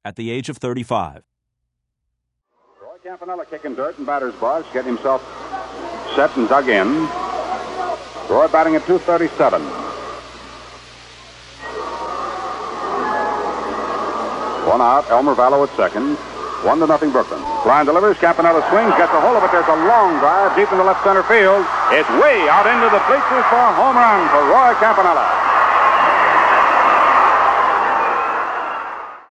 at the age of 35. Roy Campanella kicking dirt in batter's box, getting himself set and dug in. Roy batting at 237. One out, Elmer Vallow at second. 1-0 Brooklyn. Line delivers, Campanella swings, gets a hold of it. There's a long drive deep in the left center field. It's way out into the bleachers for a home run for Roy Campanella.